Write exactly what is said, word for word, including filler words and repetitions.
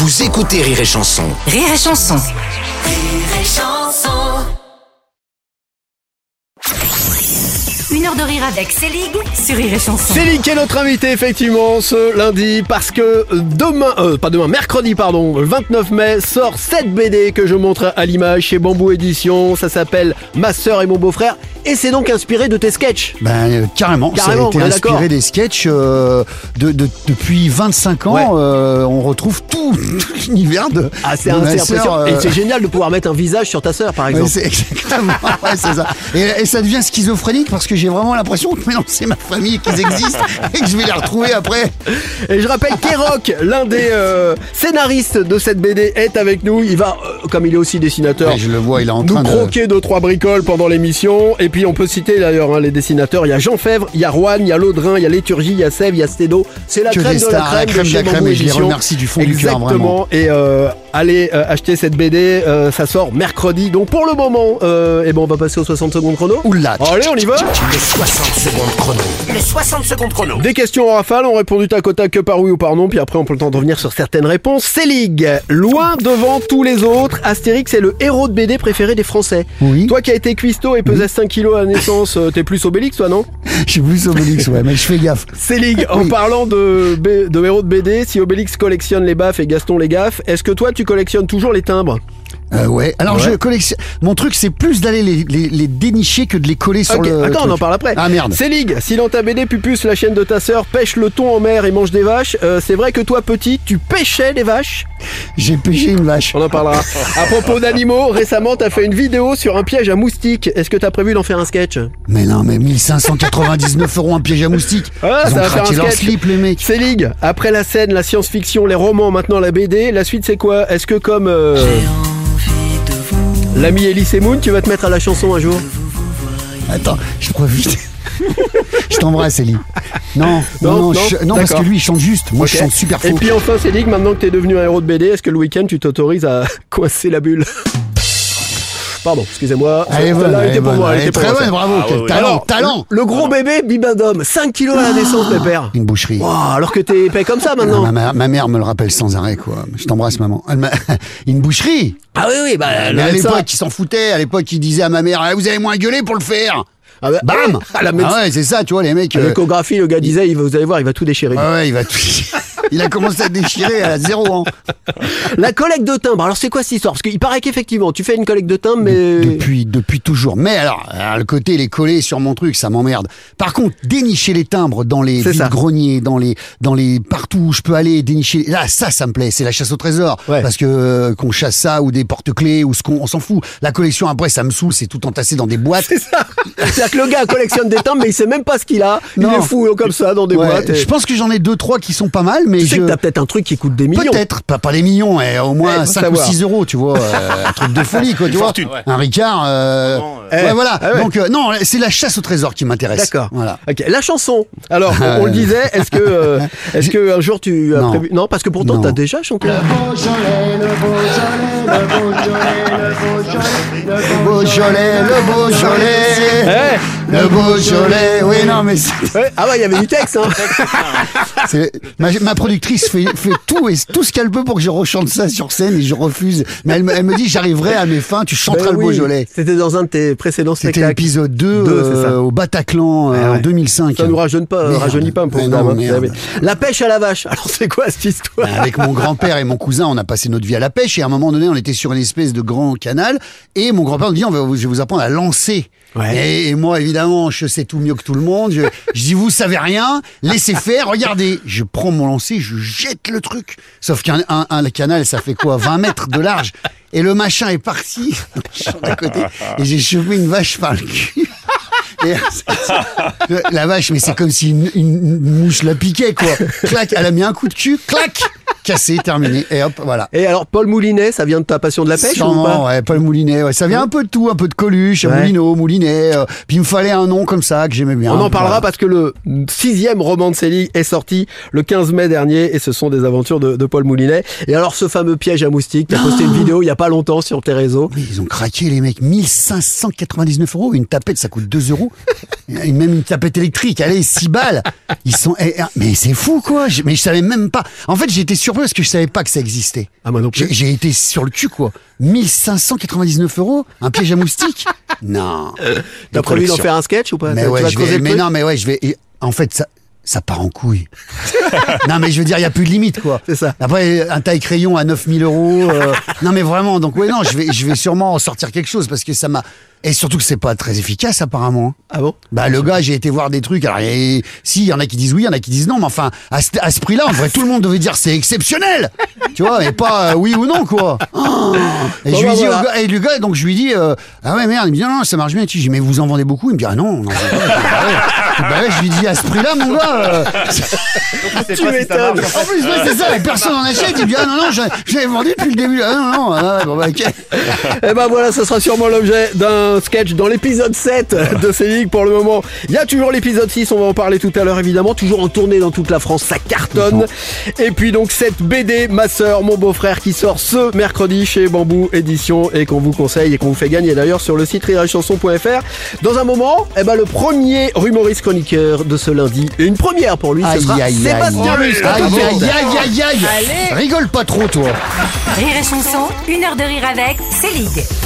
Vous écoutez Rire et Chanson. Rire et Chanson. Rire et Chanson. Une heure de rire avec Célig sur Rire et Chanson. Célig qui est notre invité effectivement ce lundi parce que demain, euh, pas demain, mercredi pardon, le vingt-neuf mai sort cette B D que je montre à l'image chez Bambou Édition. Ça s'appelle Ma sœur et mon beau-frère et c'est donc inspiré de tes sketchs. Ben euh, carrément, Carrément, ça a été on est d'accord. inspiré des sketchs euh, de, de, depuis vingt-cinq ans. Ouais. Euh, on retrouve tout, tout l'univers de, Ah c'est, de un, ma c'est sœur, impressionnant euh, et c'est génial de pouvoir mettre un visage sur ta sœur par ouais, exemple. c'est exactement, ouais, c'est ça. Et, et ça devient schizophrénique parce que j'ai vraiment l'impression que mais non, c'est ma famille qu'ils existent et que je vais les retrouver après. Et je rappelle qu'Eroc, l'un des euh, scénaristes de cette B D, est avec nous. Il va, euh, comme il est aussi dessinateur, Ouais, je le vois, il est en nous train de... croquer deux trois bricoles pendant l'émission. Et puis on peut citer d'ailleurs hein, les dessinateurs. Il y a Jean Fèvre, il y a Rouen, il y a Laudrin, il y a Léturgie, il y a Sèvres, il y a Stédo. C'est la Que crème des de la stars, crème, la crème de de chez la crème, Bambou et je les Édition. remercie du fond du cœur, Exactement. Et euh, allez euh, acheter cette B D. Euh, ça sort mercredi. Donc pour le moment, euh, et ben on va passer aux soixante secondes chrono. Oula. Allez, on y va. Les soixante secondes chrono. Les soixante secondes chrono. Des questions en rafale, on répond du tac au tac que par oui ou par non, puis après on peut le temps de revenir sur certaines réponses. Célig, loin devant tous les autres, Astérix est le héros de B D préféré des Français. Oui. Toi qui as été cuistot et pesais cinq kilos à la naissance, euh, t'es plus Obélix toi non? Je suis plus Obélix, ouais, mais je fais gaffe. Célig, en Oui. parlant de, B- de héros de B D, si Obélix collectionne les baffes et Gaston les gaffes, est-ce que toi tu collectionnes toujours les timbres? Euh, ouais. Alors Ouais. je collectionne. Mon truc, c'est plus d'aller les, les, les dénicher que de les coller sur Ok, le. attends, truc. on en parle après. Ah merde. Célig, si dans ta B D Pupus, la chienne de ta sœur, pêche le thon en mer et mange des vaches, euh, c'est vrai que toi petit, tu pêchais des vaches? J'ai pêché une vache. On en parlera. À propos d'animaux, récemment, t'as fait une vidéo sur un piège à moustiques. Est-ce que t'as prévu d'en faire un sketch? Mais non, mais mille cinq cent quatre-vingt-dix-neuf euros un piège à moustiques. Ah, Ils ça ont va faire craqué un leur sketch. slip, les mecs. Célig, après la scène, la science-fiction, les romans, maintenant la B D, la suite c'est quoi? Est-ce que comme euh, l'ami Elise Moon, tu vas te mettre à la chanson un jour? Attends, je profite. Je t'embrasse, Ellie. Non, Non, non, non, non, je- non, parce d'accord. que lui, il chante juste. Moi, je Ok. chante super Et faux. puis enfin Célig, maintenant que t'es devenu un héros de B D, est-ce que le week-end tu t'autorises à coincer la bulle? Pardon, excusez-moi. Elle est Celle-là, bonne, elle elle était est pour bonne. moi, elle Elle est était pour très moi, bonne, ça. bravo. Quel talent, Alors, talent. Le gros bébé Bibendum, cinq kilos à la naissance, pépère. Une boucherie. Wow, alors que t'es épais comme ça Ah, maintenant. ma, mère- ma mère me le rappelle sans arrêt, quoi. Je t'embrasse, maman. Elle m'a- Une boucherie. Ah oui, oui, bah, le Mais à médecin- l'époque, il s'en foutait. À l'époque, il disait à ma mère, ah, vous avez moins gueulé pour le faire. Ah bah, Bam. à la médecin- Ah ouais, c'est ça, tu vois, les mecs. à euh, l'échographie, le gars disait, il va- vous allez voir, il va tout déchirer. Ouais, ouais, il va tout. Il a commencé à déchirer à zéro ans. La collecte de timbres, alors c'est quoi cette histoire? Parce qu'il paraît qu'effectivement, tu fais une collecte de timbres, mais... Depuis, depuis toujours. Mais alors, alors, le côté les coller sur mon truc, ça m'emmerde. Par contre, dénicher les timbres dans les C'est ça. vides-greniers, dans les, dans les partout où je peux aller dénicher. Là, ça, ça me plaît. C'est la chasse au trésor. Ouais. Parce que euh, qu'on chasse ça ou des porte-clés ou ce qu'on, on s'en fout. La collection après, ça me saoule. C'est tout entassé dans des boîtes. C'est ça. C'est-à-dire que le gars collectionne des timbres, mais il sait même pas ce qu'il a. Il Non. est fou comme ça dans des Ouais, boîtes. et- je pense que j'en ai deux, trois qui sont pas mal, mais Tu sais je. que t'as peut-être un truc qui coûte des millions. Peut-être, pas, pas les millions, eh, au Eh, moins faut cinq ou savoir. six euros, tu vois, euh, un truc de folie, quoi, tu vois. Un Ricard, euh, Eh, ouais, voilà. ah ouais. Donc, euh, non, c'est la chasse au trésor qui m'intéresse. D'accord. Voilà. Ok, la chanson. Alors, on, on le disait, est-ce que, euh, est-ce que un jour tu as Non. prévu? Non, parce que pourtant Non. t'as déjà chanté. Le Beaujolais, le Beaujolais, Eh le Beaujolais. Oui, non, mais c'est- Ouais. Ah ouais, il y avait du texte. Hein. c'est- ma, ma productrice fait, fait tout et tout ce qu'elle peut pour que je rechante ça sur scène et je refuse. Mais elle, me- elle me dit, j'arriverai à mes fins, tu chanteras Ben le oui, Beaujolais. C'était dans un de tes précédents C'était spectacles. l'épisode deux, Deux, c'est ça. euh, au Bataclan euh, Ah ouais. en deux mille cinq. Ça nous rajeunit pas, Merde. rajeunit pas un peu. Mais non, dame, hein, merde. vous savez. La pêche à la vache. Alors c'est quoi cette histoire? Ben, avec mon grand-père et mon cousin, on a passé notre vie à la pêche et à un moment donné, on était sur une espèce de grand canal et mon grand-père nous dit, on va, je vais vous apprendre à lancer. Ouais. Et, et moi, évidemment, je sais tout mieux que tout le monde. Je, je dis, vous savez rien, laissez faire, regardez. Je prends mon lancer, je jette le truc. Sauf qu'un un, un canal, ça fait quoi, vingt mètres de large. Et le machin est parti dans le champ d'à côté et j'ai chopé une vache par le cul. Et la vache, mais c'est comme si une, une mouche la piquait, quoi. Clac, elle a mis un coup de cul, clac, cassé, terminé. Et hop, voilà. Et alors Paul Moulinet, ça vient de ta passion de la pêche ou Sûrement, pas? ouais, Paul Moulinet, ouais. Ça vient un peu de tout, un peu de Coluche, Ouais. Moulineau, Moulinet. euh, puis il me fallait un nom comme ça que j'aimais bien. On en parlera Voilà. parce que le sixième roman de Célig est sorti le quinze mai dernier et ce sont des aventures de, de Paul Moulinet. Et alors ce fameux piège à moustiques, t'as posté une vidéo il y a pas longtemps sur tes réseaux. Mais ils ont craqué, les mecs. mille cinq cent quatre-vingt-dix-neuf euros. Une tapette, ça coûte deux euros. Et même une tapette électrique, allez, six balles. Ils sont, eh, eh, mais c'est fou, quoi. Je- Mais je savais même pas. En fait, j'étais surpris. surpris parce que je savais pas que ça existait. Ah, moi non plus. J'ai, j'ai été sur le cul, quoi. mille cinq cent quatre-vingt-dix-neuf euros, un piège à moustiques. Non. T'as prévu d'en faire un sketch ou pas? Mais Tu ouais, vas je creuser vais, le mais truc non, mais ouais, je vais. et En fait, ça, ça part en couille. Non, mais je veux dire, il y a plus de limite, quoi. C'est ça. Après, un taille crayon à neuf mille euros. euh, Non, mais vraiment. Donc, ouais, non, je vais, je vais sûrement en sortir quelque chose parce que ça m'a. Et surtout que c'est pas très efficace, apparemment. Ah bon? Bah, le gars, j'ai été voir des trucs. Alors, et, si, il y en a qui disent oui, il y en a qui disent non, mais enfin, à ce, à ce prix-là, en vrai, tout le monde devait dire c'est exceptionnel. Tu vois, et pas euh, oui ou non, quoi. Oh. Et Bon, je lui bah, dis voilà. au gars, et le gars, donc je lui dis, euh, ah ouais, merde, il me dit non, non, ça marche bien. Et je dis, mais vous en vendez beaucoup? Il me dit, ah non, on en vend pas. Bah ouais. Bah ouais, je lui dis, à ce prix-là, mon gars. euh, Tu m'étonnes. En plus, ouais, c'est ça, et personne en achète. Il me dit, ah non, non, je, je l'avais vendu depuis le début. Ah non, non, ah, ouais, bon, bah, ok. Et ben voilà, ce sera sûrement l'objet d'un sketch dans l'épisode sept de Célic pour le moment. Il y a toujours l'épisode six, on va en parler tout à l'heure évidemment. Toujours en tournée dans toute la France, ça cartonne. Et puis donc cette B D, Ma sœur, mon beau-frère, qui sort ce mercredi chez Bambou Édition et qu'on vous conseille et qu'on vous fait gagner d'ailleurs sur le site rire et chanson point f r. Dans un moment, eh ben, le premier humoriste chroniqueur de ce lundi, et une première pour lui, ce Aïe, sera aïe, aïe. Sébastien Aïe, Muscat. aïe, aïe, aïe, aïe, aïe. Rigole pas trop, toi. Rire et chanson, une heure de rire avec Célic.